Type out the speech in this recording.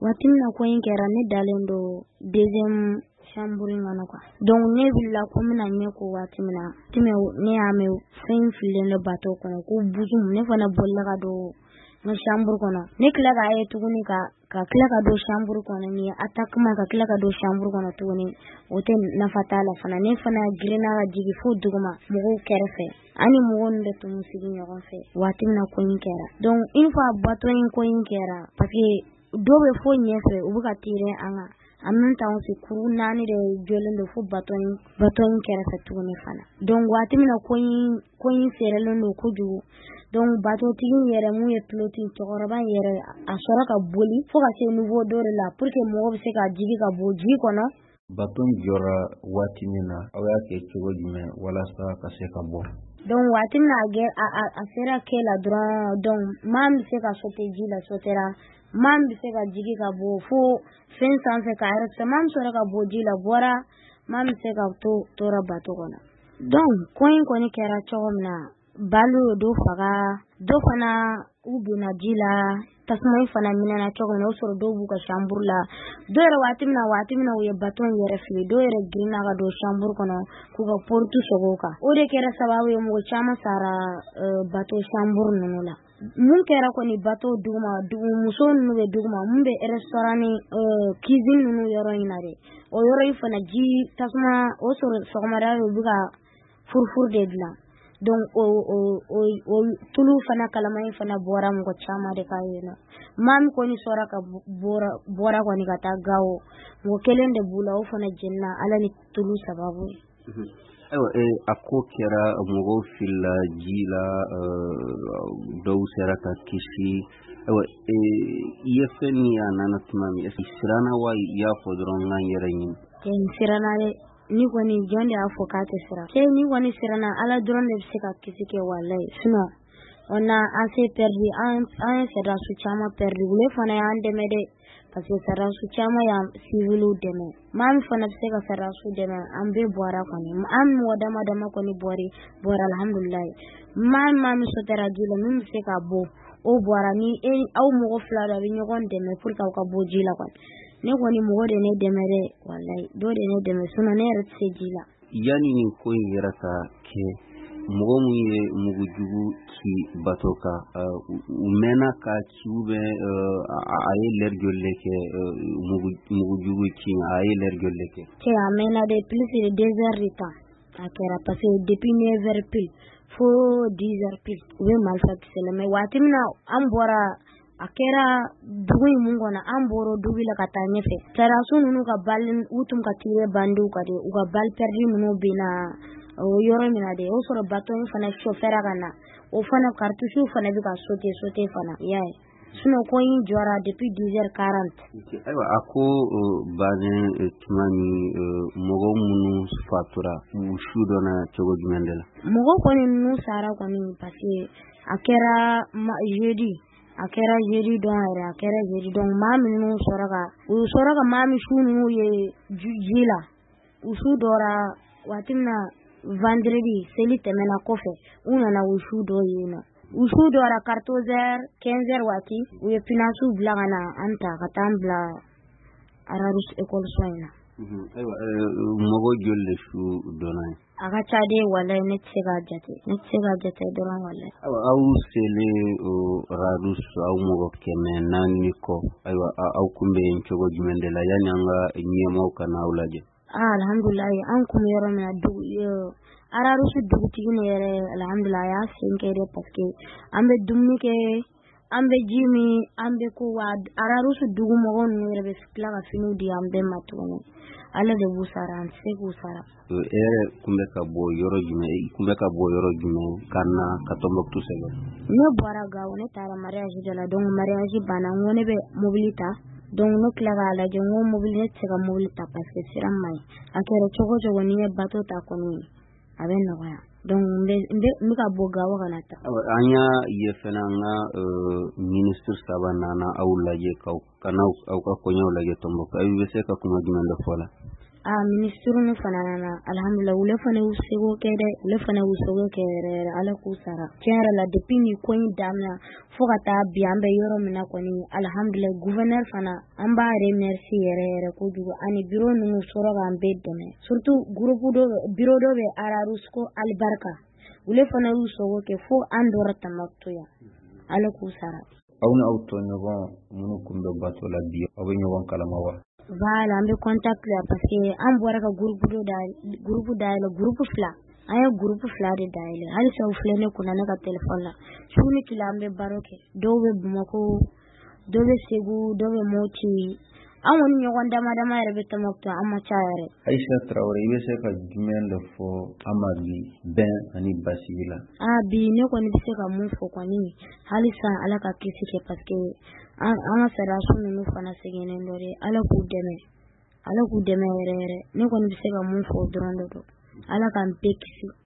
watimina ko in kɛra ne dalen do deuxième chambre ngana quoi donc ne villa ko mina nye ko watimina time ne ame fin filen le bateau kono ko buzum ne fana bolla ka do no chambre kono ne kila ka ay tuguni ka kila ka do chambre kono ni attaquement ka kila ka do chambre kono tuguni ote nafatala fana ne fana grena ka jigi fo duguma mugo kerfe ani mugo nde to musigi nyogon fe watimina ko in kɛra donc une fois bateau in ko in kɛra parce que dobe fo nyefe ubuka tire anga amin taw se kuru nani de jolendo fo baton kera fatugune fana donc watimina ko yin serelo no kuju donc bato tin yere mu ye pilote togoroba yere asora ka boli fo ka se nouveau dore la pour que mo be se ka jigi ka boji kono baton jora watimina awya ke chogo jume wala sa ka se ka bo donc watimina a sera ke la droit donc mam se ka sote jila sotera mam bi se ka jigi ka bo fo fen sanfɛ ka yɛrɛ mam sɔrɔ ka bo ji la bɔra mam se ka tora bato kɔnɔ donc ko in kɔni kɛra cogo min na balo do faga do fana u donna ji la tasuma in fana minɛna cogo min na o sɔrɔ dɔw b'u ka chambre la dɔw yɛrɛ waati min na u ye bato in yɛrɛ fili dɔw yɛrɛ girinna ka don chambre kɔnɔ k'u ka porte sɔgɔ kan o de kɛra sababu ye mɔgɔ caman sara bato chambre ninnu la mun kɛra kɔni bato duguma muso ninnu bɛ duguma mun bɛ restaurant ni cuisine ninnu yɔrɔ in na de o yɔrɔ in fana ji tasuma o sɔrɔ sɔgɔmada u bɛ ka furufuru de dilan donc o tulu fana kalama in fana bɔra mɔgɔ caman de ka yen nɔ mami kɔni sɔrɔ ka bɔra kɔni ka taa Gawo mɔgɔ kelen de b'u la o fana jenina ala ni tulu sababu ye ayiwa a ko kɛra mɔgɔw filila ji la dɔw sera ka kisi ayiwa i ye fɛn min ye a nana tuma min siranna wa i y'a fɔ dɔrɔn n ka n yɛrɛ ɲini siranna dɛ ni kɔni jɔn de y'a fɔ k'a tɛ siran ni kɔni siranna ala dɔrɔn de bɛ se ka kisi kɛ walayi sinon on a assez perdu an ye sɛdasiw caman perdu olu fana y'an dɛmɛ dɛ parce que sɛdasiw caman y'an civiliw dɛmɛ maa min fana bɛ se ka sɛdasiw dɛmɛ an bɛɛ bɔra kɔni an mɔgɔ dama kɔni bɔra alhamdulilayi maa min sɔtara ji la min bɛ se ka bɔ o bɔra ni aw mɔgɔ fila de bɛ ɲɔgɔn dɛmɛ pour que aw ka bɔ ji la kɔni ne kɔni mɔgɔ de ne dɛmɛ dɛ walayi dɔ de ne dɛmɛ sinon ne yɛrɛ tɛ se ji la yani nin ko in yɛrɛ ka kɛ mɔgɔ mun ye mugujugu ci bato kan u mɛnna ka ci ou bien a ye l'heure joli kɛ mugujugu ci a ye l'heure joli kɛ a mɛnna de plus de 2 heures de temps a kɛra parce que depuis 9 heures pile fo 10 heures pile u bɛ marifa kisɛlɛ mais waati min na an bɔra a kɛra dugu in mun kɔnɔ an bɔra dugu la ka taa ɲɛfɛ sarasu ninnu ka bali u tun ka tire bandiw ka de u ka bali perdu ninnu bɛ na o yɔrɔ min na de o sɔrɔ bato in fana chauffeur ka na o fana cartouche fana bɛ ka sauter fana y'a ye sinon ko in jɔra depuis 10h40 ayiwa a ko bannen tuma min mɔgɔ minnu fatura u su dɔnna cogo jumɛn de la mɔgɔ kɔni ninnu sara kɔni parce que a kɛra jeudi don yɛrɛ a kɛra jeudi donc maa minnu u sɔrɔ ka maa min su ninnu ye ji la u su dɔra waati min na vendredi seli tɛmɛna kɔfɛ u nana u su dɔ yen nɔ u su dɔra 14h 15h waati u ye pinasiw bila ka na an ta ka taa an bila Ararus école soin na ayiwa mɔgɔ joli de su dɔnna ye a ka ca de walayi ne tɛ se ka jate dɔrɔn walayi aw selen Ararus aw mɔgɔ 400 kɔ ayiwa aw kun bɛ yen cogo jumɛn de la yani an ka ɲɛmaaw ka n'aw lajɛ alhamdulilayi an kun bɛ yɔrɔ min na Ararus dugutigi ne yɛrɛ alhamdulilayi a y'a sen kɛ de parce que an bɛ dumuni kɛ an bɛ ji min an bɛ ko wa Ararus dugu mɔgɔw ninnu yɛrɛ bɛ tila ka finiw di an bɛɛ ma tuguni ala de b'u sara an tɛ se k'u sara yɛrɛ kun bɛ ka bɔ yɔrɔ jumɛn ka na ka Tɔnbɔkutu sɛbɛn ne bɔra Gawo ne taara mariage de la donc mariage banna n ko ne bɛ mobili ta donc ne tila k'a lajɛ n ko mobili ne tɛ se ka mobili ta parce que sira man ɲi a kɛra cogo cogo ni ye bateau ta kɔni a bɛ nɔgɔya donc n bɛ ka bɔ Gawo ka na ta an y'a ye fana an ka ministre saba nana aw lajɛ ka n'aw ka kɔɲɔw lajɛ Tɔnbɔkutu aw bɛ se ka kuma jumɛn de fɔ la ministru ni fana na alhamdulillah wule fana usego kede wule fana usego kede ala ku sara tiara la depuis ni ko damna fogata biambe yoro mina ko ni alhamdulillah gouverneur fana amba remercier ko dugo ani bureau nu soro ga bedeme surtout groupe do bureau do be ararusko albarka wule fana usego ke fo andora tamaktoya ala ku sara awna auto nyogon munu kumbe batola bi awu nyogon kalamawa. Voilà, on me contacte là parce que on voit que groupe fla. Aya groupe fla de daile. Hali sa uflene kuna na téléphone là. Shuni kilambe baroke. Dowe bumako, dowe segu, dowe mochi. Awon nyogonda madama rebe tamokto amachare. Aisha Traoré ibe se ka jumen le fo amagi ben ani basila. Bi ne ko ni se ka mun fo ko ni. Hali sa ala ka kisi ke parce que an sera sunu fana segene ndore ala ku deme rere ne ko ni se ka mun fo drondo ala kan pekisi